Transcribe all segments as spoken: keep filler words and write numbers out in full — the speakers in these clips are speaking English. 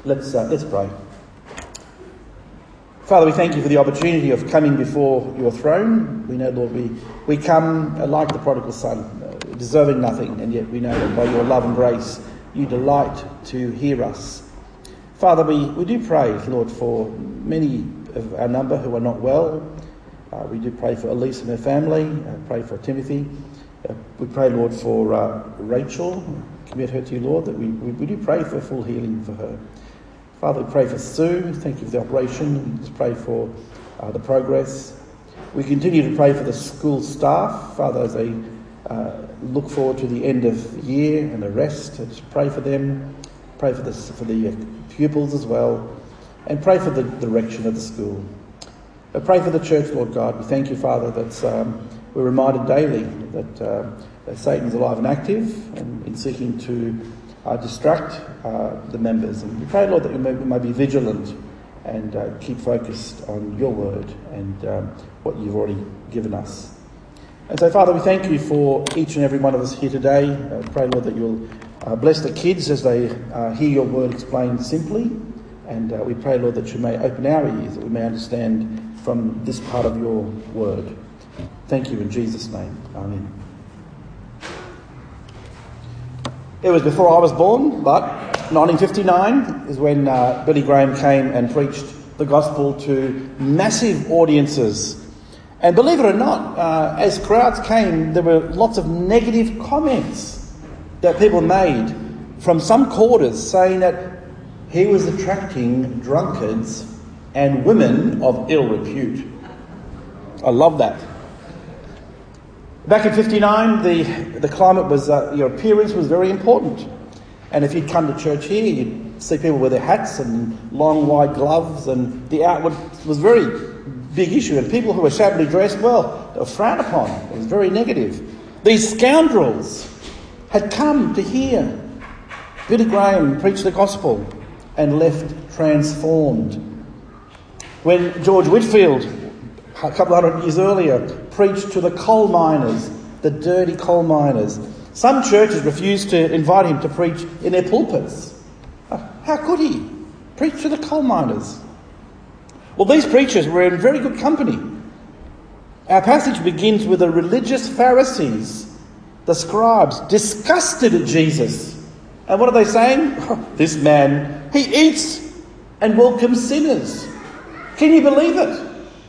Let's uh, let's pray. Father, we thank you for the opportunity of coming before your throne. We know, Lord, we, we come uh, like the prodigal son, uh, deserving nothing, and yet we know that by your love and grace you delight to hear us. Father, we, we do pray, Lord, for many of our number who are not well. Uh, we do pray for Elise and her family, uh, pray for Timothy. Uh, we pray, Lord, for uh, Rachel. Commit her to you, Lord, that we, we, we do pray for full healing for her. Father, we pray for Sue. Thank you for the operation. We just pray for uh, the progress. We continue to pray for the school staff, Father, as they uh, look forward to the end of the year and the rest. Just pray for them. Pray for the, for the uh, pupils as well. And pray for the direction of the school. But pray for the church, Lord God. We thank you, Father, that um, we're reminded daily that, uh, that Satan's alive and active and in seeking to Uh, distract uh, the members. And we pray, Lord, that we may, we may be vigilant and uh, keep focused on your word and um, what you've already given us. And so, Father, we thank you for each and every one of us here today. Uh, pray, Lord, that you'll uh, bless the kids as they uh, hear your word explained simply. And uh, we pray, Lord, that you may open our ears, that we may understand from this part of your word. Thank you in Jesus' name. Amen. It was before I was born, but nineteen fifty-nine is when uh, Billy Graham came and preached the gospel to massive audiences. And believe it or not, uh, as crowds came, there were lots of negative comments that people made from some quarters saying that he was attracting drunkards and women of ill repute. I love that. Back in fifty-nine, the, the climate was, uh, your appearance was very important. And if you'd come to church here, you'd see people with their hats and long, wide gloves, and the outward was a very big issue. And people who were shabbily dressed, well, they were frowned upon. It was very negative. These scoundrels had come to hear Billy Graham preach the gospel and left transformed. When George Whitfield, a couple of hundred years earlier, preached to the coal miners, the dirty coal miners, some churches refused to invite him to preach in their pulpits. How could he preach to the coal miners? Well, these preachers were in very good company. Our passage begins with the religious Pharisees, the scribes, disgusted at Jesus. And what are they saying? Oh, this man, he eats and welcomes sinners. Can you believe it?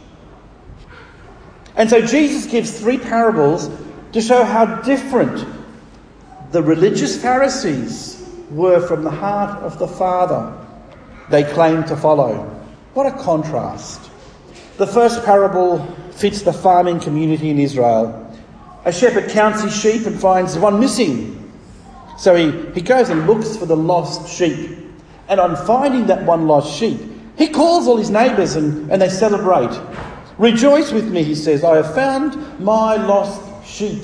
And so Jesus gives three parables to show how different the religious Pharisees were from the heart of the Father they claimed to follow. What a contrast. The first parable fits the farming community in Israel. A shepherd counts his sheep and finds one missing. So he, he goes and looks for the lost sheep. And on finding that one lost sheep, he calls all his neighbours and, and they celebrate. Rejoice with me, he says, I have found my lost sheep.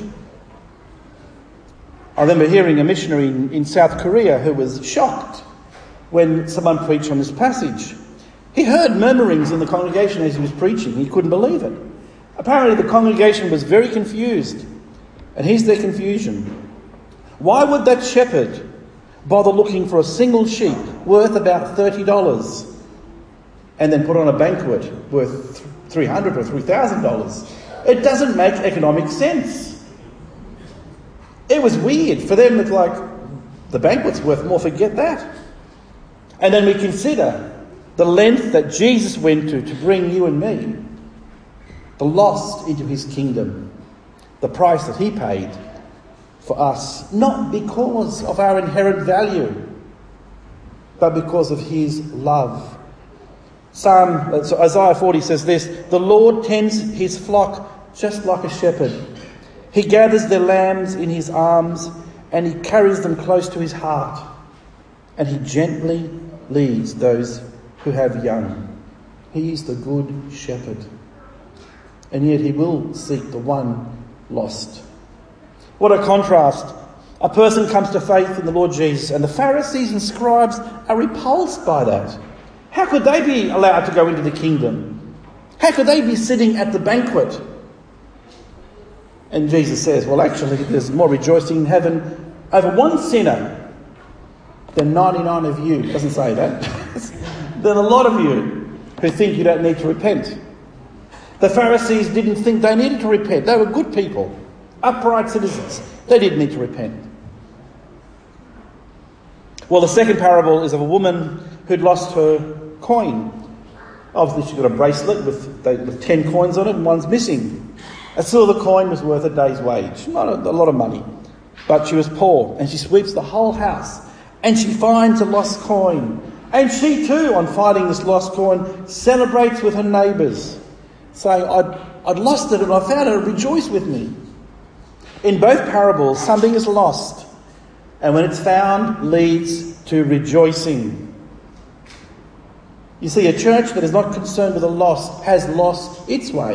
I remember hearing a missionary in, in South Korea who was shocked when someone preached on this passage. He heard murmurings in the congregation as he was preaching. He couldn't believe it. Apparently the congregation was very confused. And here's their confusion. Why would that shepherd bother looking for a single sheep worth about thirty dollars and then put on a banquet worth three hundred dollars or three thousand dollars. It doesn't make economic sense. It was weird. For them, it's like, the banquet's worth more, forget that. And then we consider the length that Jesus went to to bring you and me, the lost, into his kingdom, the price that he paid for us, not because of our inherent value, but because of his love. Psalm, so Isaiah forty says this, the Lord tends his flock just like a shepherd. He gathers their lambs in his arms and he carries them close to his heart. And he gently leads those who have young. He is the good shepherd. And yet he will seek the one lost. What a contrast. A person comes to faith in the Lord Jesus and the Pharisees and scribes are repulsed by that. How could they be allowed to go into the kingdom? How could they be sitting at the banquet? And Jesus says, well, actually, there's more rejoicing in heaven over one sinner than ninety-nine of you. It doesn't say that. than a lot of you who think you don't need to repent. The Pharisees didn't think they needed to repent. They were good people, upright citizens. They didn't need to repent. Well, the second parable is of a woman who'd lost her coin. Obviously, she got a bracelet with, with ten coins on it and one's missing. A silver coin was worth a day's wage. Not a, a lot of money. But she was poor, and she sweeps the whole house, and she finds a lost coin. And she too, on finding this lost coin, celebrates with her neighbours, saying, I'd, I'd lost it and I found it, rejoice with me. In both parables, something is lost, and when it's found, leads to rejoicing. You see, a church that is not concerned with the lost has lost its way.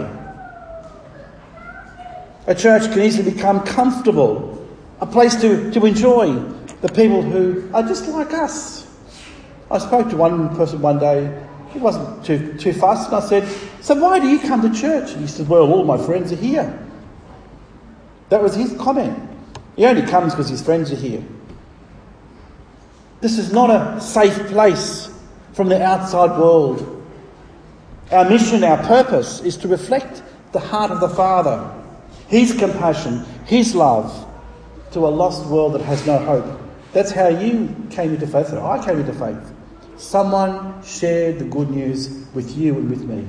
A church can easily become comfortable, a place to, to enjoy the people who are just like us. I spoke to one person one day, he wasn't too, too fussed, and I said, so why do you come to church? And he said, well, all my friends are here. That was his comment. He only comes because his friends are here. This is not a safe place from the outside world. Our mission, our purpose is to reflect the heart of the Father, His compassion, His love to a lost world that has no hope. That's how you came into faith. I came into faith. Someone shared the good news with you and with me.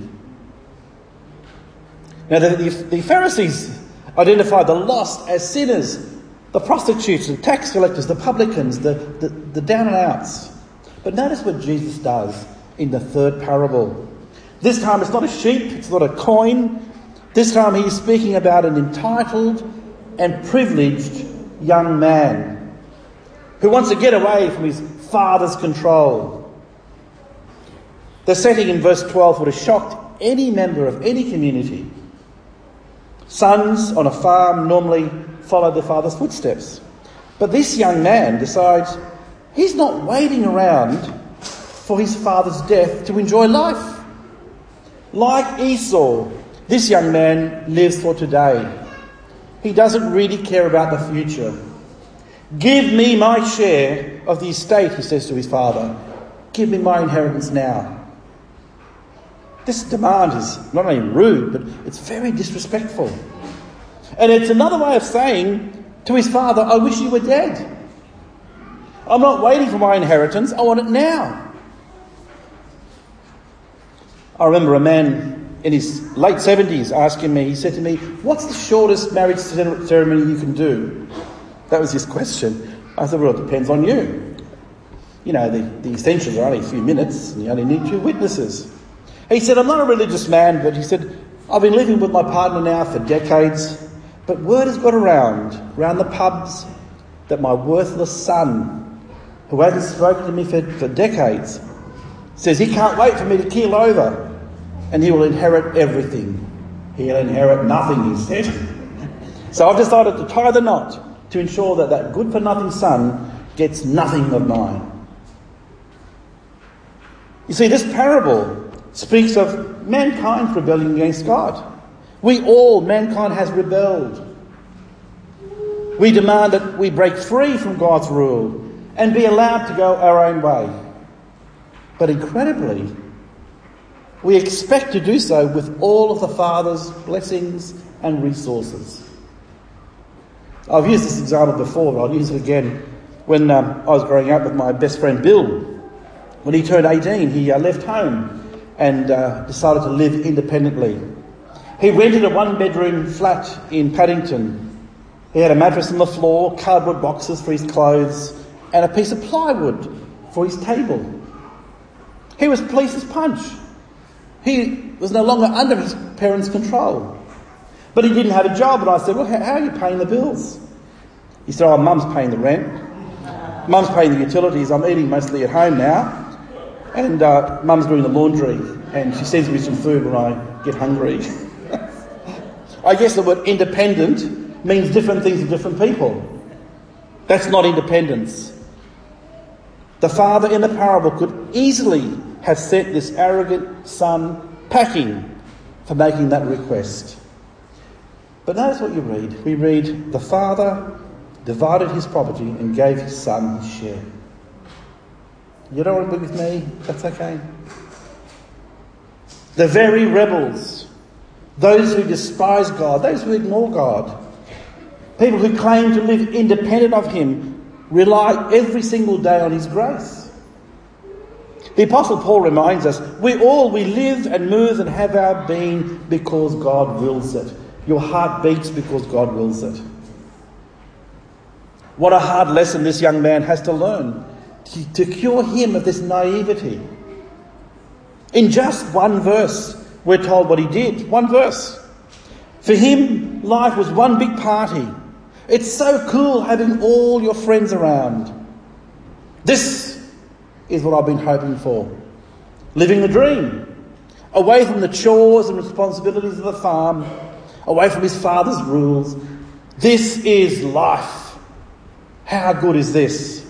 Now, the, the, the Pharisees identified the lost as sinners, the prostitutes, the tax collectors, the publicans, the, the, the down and outs. But notice what Jesus does in the third parable. This time it's not a sheep, it's not a coin. This time he's speaking about an entitled and privileged young man who wants to get away from his father's control. The setting in verse twelve would have shocked any member of any community. Sons on a farm normally follow their father's footsteps. But this young man decides he's not waiting around for his father's death to enjoy life. Like Esau, this young man lives for today. He doesn't really care about the future. Give me my share of the estate, he says to his father. Give me my inheritance now. This demand is not only rude, but it's very disrespectful. And it's another way of saying to his father, I wish you were dead. I'm not waiting for my inheritance, I want it now. I remember a man in his late seventies asking me, he said to me, what's the shortest marriage ceremony you can do? That was his question. I said, well, it depends on you. You know, the, the essentials are only a few minutes, and you only need two witnesses. He said, I'm not a religious man, but he said, I've been living with my partner now for decades, but word has got around, around the pubs, that my worthless son, who hasn't spoken to me for, for decades, says he can't wait for me to keel over and he will inherit everything. He'll inherit nothing, he said. So I've decided to tie the knot to ensure that that good-for-nothing son gets nothing of mine. You see, this parable speaks of mankind's rebellion against God. We all, mankind has rebelled. We demand that we break free from God's rule and be allowed to go our own way. But incredibly, we expect to do so with all of the Father's blessings and resources. I've used this example before, but I'll use it again. When um, I was growing up with my best friend Bill, when he turned eighteen, he uh, left home and uh, decided to live independently. He rented a one-bedroom flat in Paddington. He had a mattress on the floor, cardboard boxes for his clothes, and a piece of plywood for his table. He was police as punch. He was no longer under his parents' control. But he didn't have a job, and I said, well, how, how are you paying the bills? He said, oh, Mum's paying the rent. Mum's paying the utilities. I'm eating mostly at home now. And uh, Mum's doing the laundry, and she sends me some food when I get hungry. I guess the word independent means different things to different people. That's not independence. The father in the parable could easily have sent this arrogant son packing for making that request. But notice what you read. We read, the father divided his property and gave his son his share. You don't want to be with me? That's okay. The very rebels, those who despise God, those who ignore God, people who claim to live independent of him, rely every single day on his grace. The Apostle Paul reminds us, we all, we live and move and have our being because God wills it. Your heart beats because God wills it. What a hard lesson this young man has to learn to, to cure him of this naivety. In just one verse, we're told what he did. One verse. For him, life was one big party. It's so cool having all your friends around. This is what I've been hoping for. Living the dream. Away from the chores and responsibilities of the farm. Away from his father's rules. This is life. How good is this?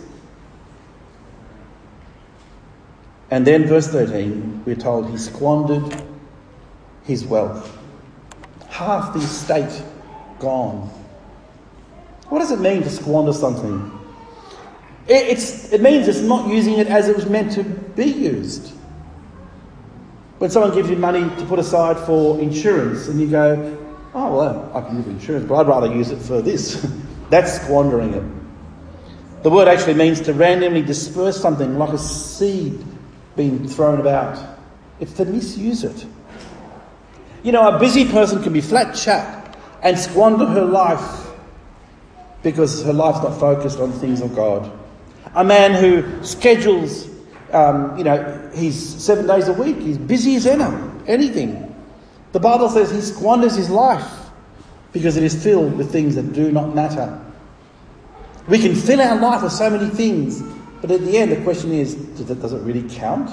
And then verse thirteen, we're told he squandered his wealth. Half the estate gone. What does it mean to squander something? It, it's, it means it's not using it as it was meant to be used. When someone gives you money to put aside for insurance and you go, oh, well, I can give insurance, but I'd rather use it for this. That's squandering it. The word actually means to randomly disperse something like a seed being thrown about. It's to misuse it. You know, a busy person can be flat chat and squander her life because her life's not focused on things of God. A man who schedules, um, you know, he's seven days a week, he's busy as anything. The Bible says he squanders his life because it is filled with things that do not matter. We can fill our life with so many things, but at the end the question is, does it, does it really count?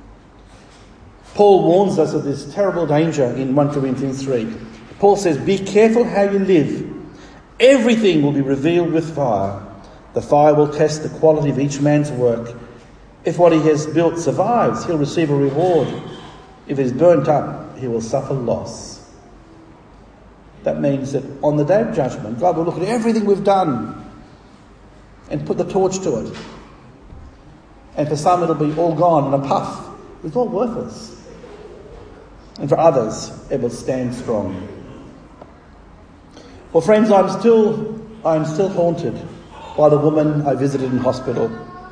Paul warns us of this terrible danger in First Corinthians three. Paul says, be careful how you live. Everything will be revealed with fire. The fire will test the quality of each man's work. If what he has built survives, he'll receive a reward. If it is burnt up, he will suffer loss. That means that on the day of judgment, God will look at everything we've done and put the torch to it. And for some it'll be all gone in a puff. It's all worthless. And for others, it will stand strong. Well, friends, I'm still, I'm still haunted by the woman I visited in hospital,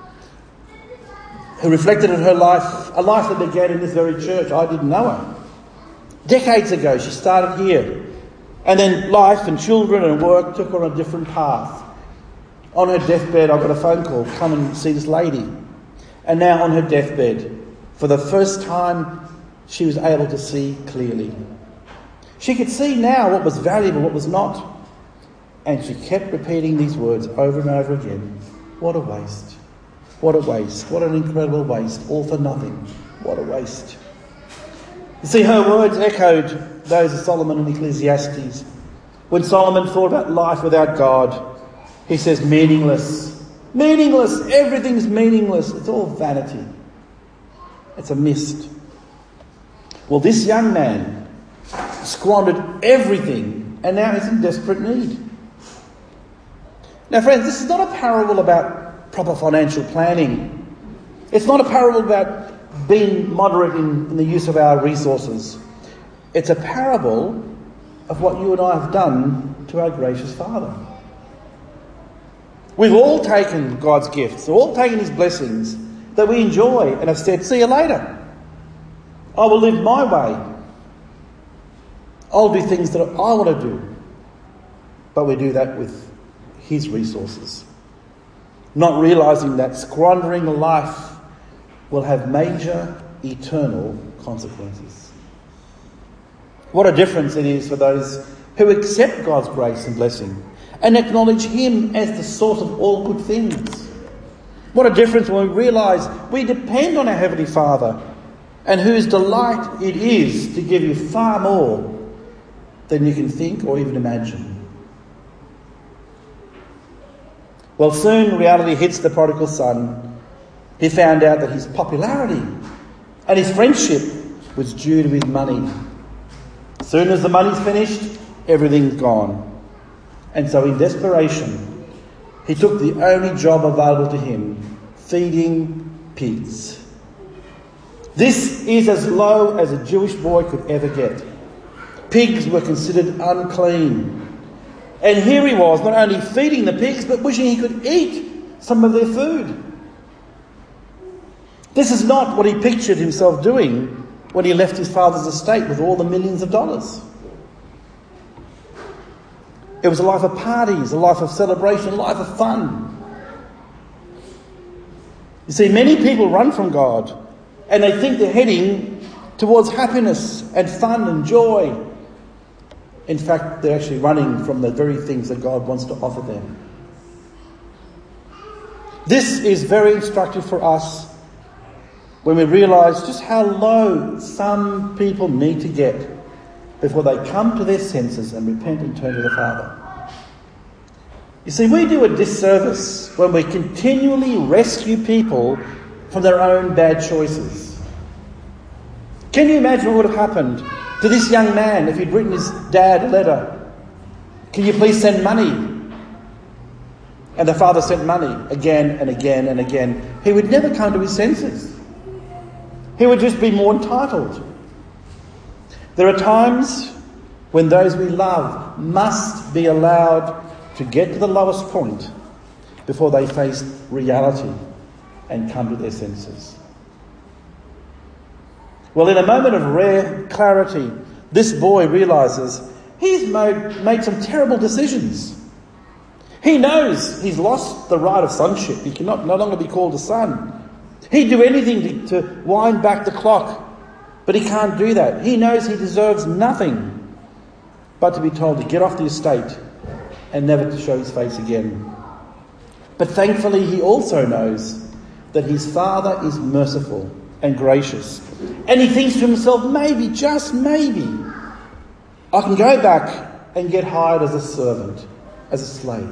who reflected on her life, a life that began in this very church. I didn't know her. Decades ago, she started here. And then life and children and work took her on a different path. On her deathbed, I got a phone call, come and see this lady. And now on her deathbed, for the first time, she was able to see clearly. She could see now what was valuable, what was not. And she kept repeating these words over and over again. What a waste. What a waste. What an incredible waste. All for nothing. What a waste. You see, her words echoed those of Solomon in Ecclesiastes. When Solomon thought about life without God, he says meaningless. Meaningless. Everything's meaningless. It's all vanity. It's a mist. Well, this young man squandered everything and now he's in desperate need. Now, friends, this is not a parable about proper financial planning. It's not a parable about being moderate in, in the use of our resources. It's a parable of what you and I have done to our gracious Father. We've all taken God's gifts, we've all taken his blessings that we enjoy and have said, see you later. I will live my way. I'll do things that I want to do. But we do that with his resources, not realising that squandering a life will have major eternal consequences. What a difference it is for those who accept God's grace and blessing and acknowledge him as the source of all good things. What a difference when we realise we depend on our Heavenly Father and whose delight it is to give you far more than you can think or even imagine. Well, soon reality hits the prodigal son. He found out that his popularity and his friendship was due to his money. As soon as the money's finished, everything's gone. And so in desperation, he took the only job available to him, feeding pigs. This is as low as a Jewish boy could ever get. Pigs were considered unclean. And here he was, not only feeding the pigs, but wishing he could eat some of their food. This is not what he pictured himself doing when he left his father's estate with all the millions of dollars. It was a life of parties, a life of celebration, a life of fun. You see, many people run from God and they think they're heading towards happiness and fun and joy. In fact, they're actually running from the very things that God wants to offer them. This is very instructive for us when we realise just how low some people need to get before they come to their senses and repent and turn to the Father. You see, we do a disservice when we continually rescue people from their own bad choices. Can you imagine what would have happened to this young man if he'd written his dad a letter? Can you please send money? And the father sent money again and again and again. He would never come to his senses. He would just be more entitled. There are times when those we love must be allowed to get to the lowest point before they face reality and come to their senses. Well, in a moment of rare clarity, this boy realises he's made, made some terrible decisions. He knows he's lost the right of sonship. He cannot no longer be called a son. He'd do anything to, to wind back the clock, but he can't do that. He knows he deserves nothing but to be told to get off the estate and never to show his face again. But thankfully he also knows that his father is merciful and gracious. And he thinks to himself, maybe, just maybe, I can go back and get hired as a servant, as a slave.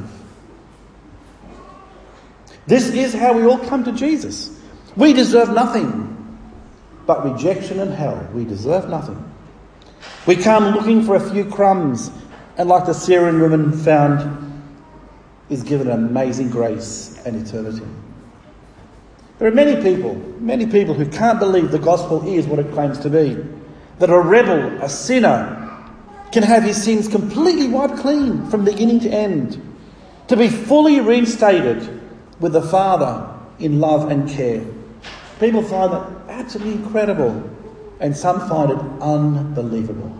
This is how we all come to Jesus. We deserve nothing but rejection and hell. We deserve nothing. We come looking for a few crumbs, and like the Syrian woman found, is given an amazing grace and eternity. There are many people, many people who can't believe the gospel is what it claims to be. That a rebel, a sinner, can have his sins completely wiped clean from beginning to end. To be fully reinstated with the Father in love and care. People find that absolutely incredible, and some find it unbelievable.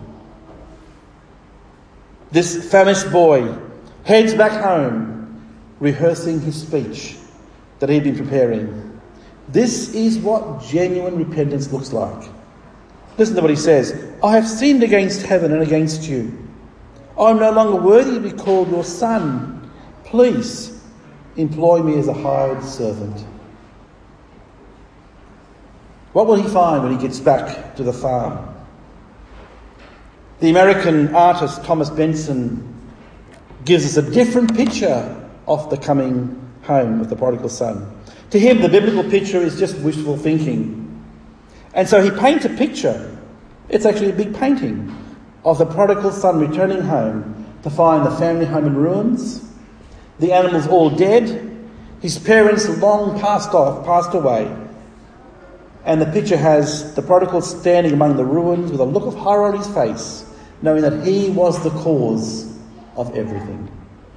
This famished boy heads back home, rehearsing his speech that he'd been preparing. This is what genuine repentance looks like. Listen to what he says. I have sinned against heaven and against you. I am no longer worthy to be called your son. Please employ me as a hired servant. What will he find when he gets back to the farm? The American artist Thomas Benson gives us a different picture of the coming home of the prodigal son. To him, the biblical picture is just wishful thinking. And so he paints a picture, it's actually a big painting, of the prodigal son returning home to find the family home in ruins, the animals all dead, his parents long passed off, passed away. And the picture has the prodigal standing among the ruins with a look of horror on his face, knowing that he was the cause of everything.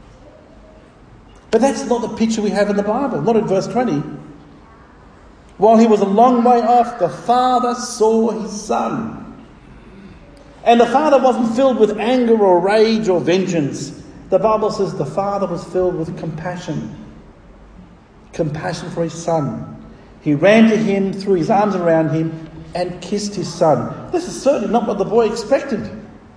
But that's not the picture we have in the Bible, not in verse twenty. While he was a long way off, the father saw his son. And the father wasn't filled with anger or rage or vengeance. The Bible says the father was filled with compassion. Compassion for his son. He ran to him, threw his arms around him, and kissed his son. This is certainly not what the boy expected.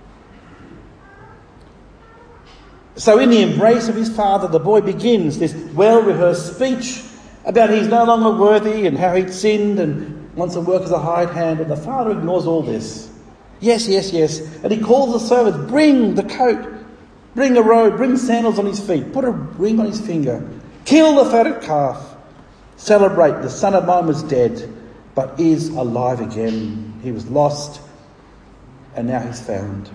So in the embrace of his father, the boy begins this well-rehearsed speech about he's no longer worthy and how he'd sinned and wants to work as a hired hand. And the father ignores all this. Yes, yes, yes. And he calls the servants, bring the coat, bring a robe, bring sandals on his feet, put a ring on his finger, kill the fatted calf. Celebrate, the son of mine was dead, but is alive again. He was lost, and now he's found.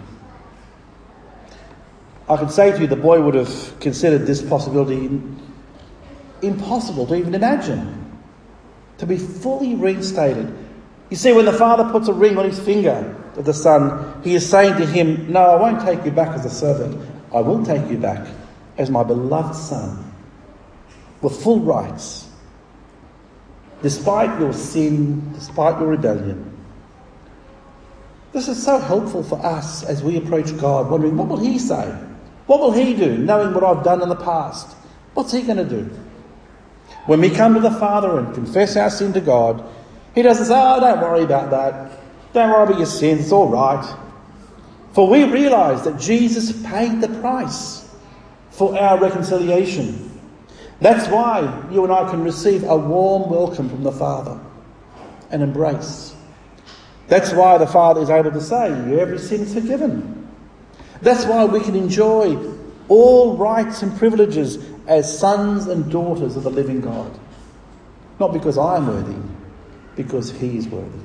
I can say to you, the boy would have considered this possibility impossible to even imagine. to be fully reinstated. You see, when the Father puts a ring on his finger of the Son, he is saying to him, no, I won't take you back as a servant. I will take you back as my beloved Son, with full rights, despite your sin, despite your rebellion. This is so helpful for us as we approach God, wondering, what will he say? What will he do, knowing what I've done in the past? What's he going to do? When we come to the Father and confess our sin to God, he doesn't say, oh, don't worry about that. Don't worry about your sins, it's all right. For we realise that Jesus paid the price for our reconciliation. That's why you and I can receive a warm welcome from the Father, an embrace. That's why the Father is able to say, your every sin is forgiven. That's why we can enjoy all rights and privileges as sons and daughters of the living God. Not because I am worthy, because he is worthy.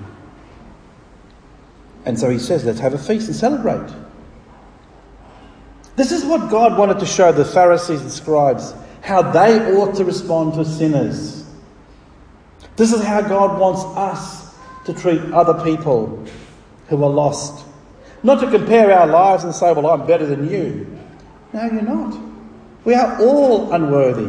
And so he says, let's have a feast and celebrate. This is what God wanted to show the Pharisees and scribes, how they ought to respond to sinners. This is how God wants us to treat other people who are lost. Not to compare our lives and say, well, I'm better than you. No, you're not. We are all unworthy.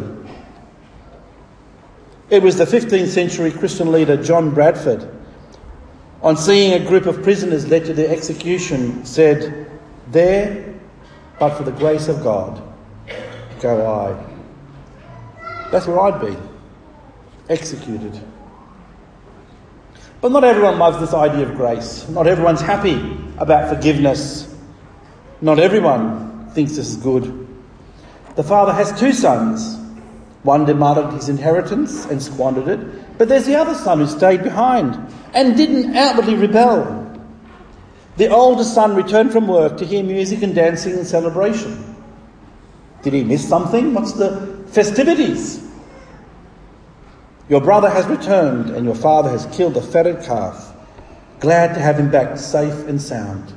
It was the fifteenth century Christian leader John Bradford, on seeing a group of prisoners led to their execution, said, there, but for the grace of God, go I. That's where I'd be, executed. But not everyone loves this idea of grace. Not everyone's happy about forgiveness. Not everyone thinks this is good. The father has two sons. One demanded his inheritance and squandered it, but there's the other son who stayed behind and didn't outwardly rebel. The older son returned from work to hear music and dancing and celebration. Did he miss something? What's the festivities? Your brother has returned and your father has killed a fatted calf. Glad to have him back safe and sound.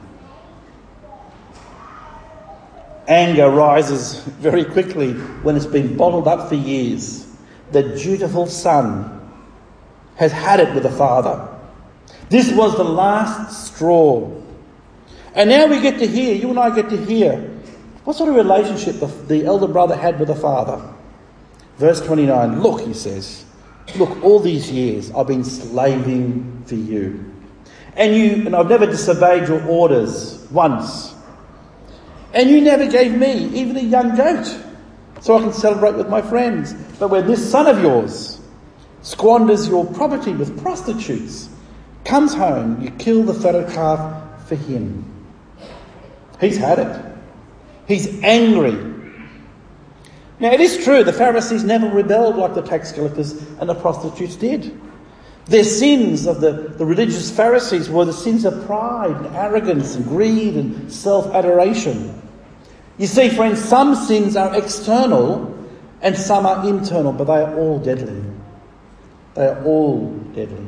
Anger rises very quickly when it's been bottled up for years. The dutiful son has had it with the father. This was the last straw. And now we get to hear, you and I get to hear, what sort of relationship the, the elder brother had with the father. Verse twenty-nine, look, he says, look, all these years I've been slaving for you. And you and I've never disobeyed your orders once. And you never gave me even a young goat so I can celebrate with my friends. But when this son of yours squanders your property with prostitutes, comes home, you kill the fatted calf for him. He's had it. He's angry. Now it is true, the Pharisees never rebelled like the tax collectors and the prostitutes did. Their sins of the, the religious Pharisees were the sins of pride and arrogance and greed and self-adoration. You see, friends, some sins are external and some are internal, but they are all deadly. They are all deadly.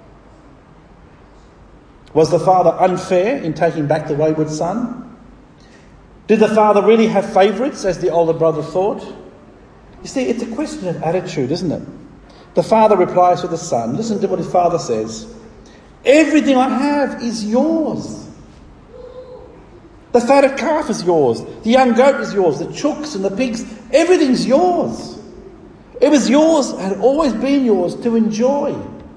Was the father unfair in taking back the wayward son? Did the father really have favourites, as the older brother thought? You see, it's a question of attitude, isn't it? The father replies to the son. Listen to what his father says. Everything I have is yours. The fatted calf is yours. The young goat is yours. The chooks and the pigs, everything's yours. It was yours, had always been yours to enjoy.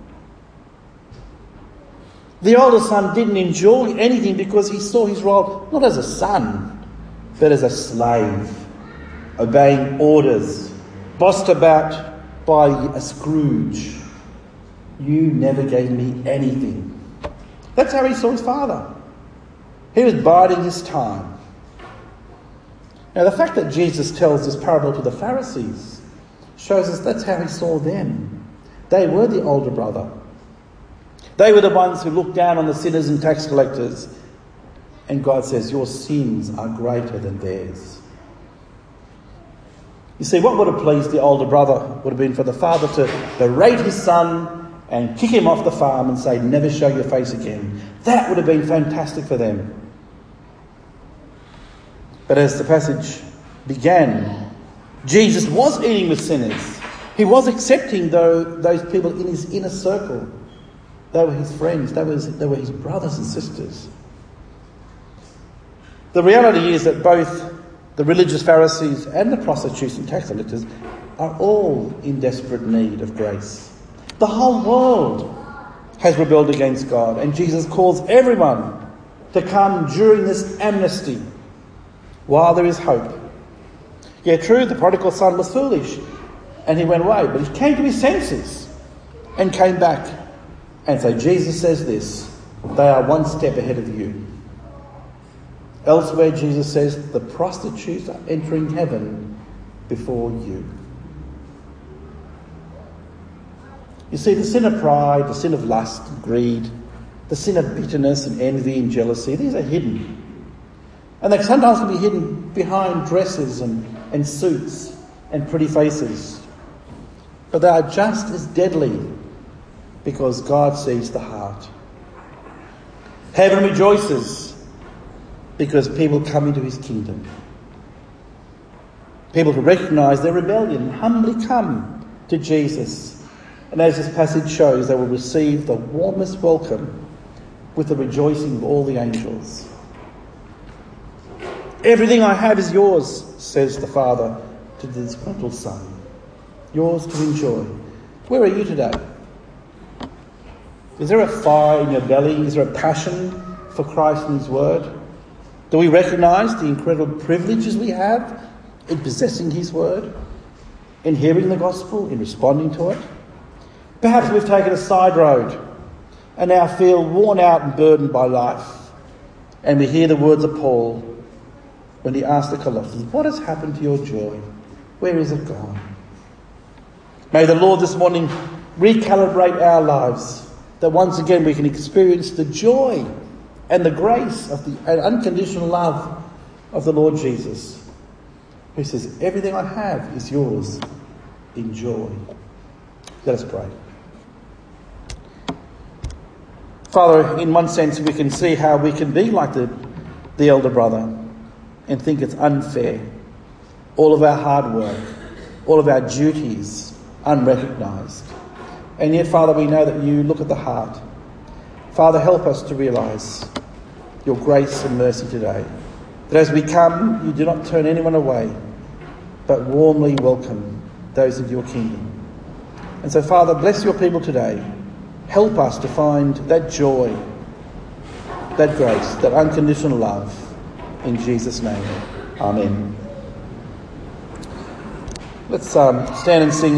The older son didn't enjoy anything because he saw his role not as a son, but as a slave, obeying orders, bossed about by a Scrooge. You never gave me anything. That's how he saw his father. He was biding his time. Now the fact that Jesus tells this parable to the Pharisees shows us that's how he saw them. They were the older brother. They were the ones who looked down on the sinners and tax collectors. And God says, your sins are greater than theirs. You see, what would have pleased the older brother would have been for the father to berate his son and kick him off the farm and say, never show your face again. That would have been fantastic for them. But as the passage began, Jesus was eating with sinners He was accepting though those people in his inner circle. They were his friends. They were his, they were his brothers and sisters. The reality is that both the religious Pharisees and the prostitutes and tax collectors are all in desperate need of grace. The whole world has rebelled against God, and Jesus calls everyone to come during this amnesty while there is hope. Yeah, true, the prodigal son was foolish and he went away, but he came to his senses and came back. And so Jesus says this: they are one step ahead of you. Elsewhere, Jesus says the prostitutes are entering heaven before you. You see, the sin of pride, the sin of lust and greed, the sin of bitterness and envy and jealousy, these are hidden. And they sometimes can be hidden behind dresses and, and suits and pretty faces. But they are just as deadly because God sees the heart. Heaven rejoices because people come into his kingdom. People who recognise their rebellion humbly come to Jesus. And as this passage shows, they will receive the warmest welcome with the rejoicing of all the angels. Everything I have is yours, says the Father to the disgruntled Son. Yours to enjoy. Where are you today? Is there a fire in your belly? Is there a passion for Christ and his word? Do we recognise the incredible privileges we have in possessing his word, in hearing the gospel, in responding to it? Perhaps we've taken a side road and now feel worn out and burdened by life. And we hear the words of Paul when he asked the Colossians, what has happened to your joy? Where is it gone? May the Lord this morning recalibrate our lives, that once again we can experience the joy and the grace of the and unconditional love of the Lord Jesus, who says, everything I have is yours. Enjoy. Let us pray. Father, in one sense we can see how we can be like the, the elder brother and think it's unfair. All of our hard work, all of our duties unrecognised. And yet, Father, we know that you look at the heart. Father, help us to realise your grace and mercy today. That as we come, you do not turn anyone away, but warmly welcome those into your kingdom. And so, Father, bless your people today. Help us to find that joy, that grace, that unconditional love. In Jesus' name, amen. Let's um, stand and sing.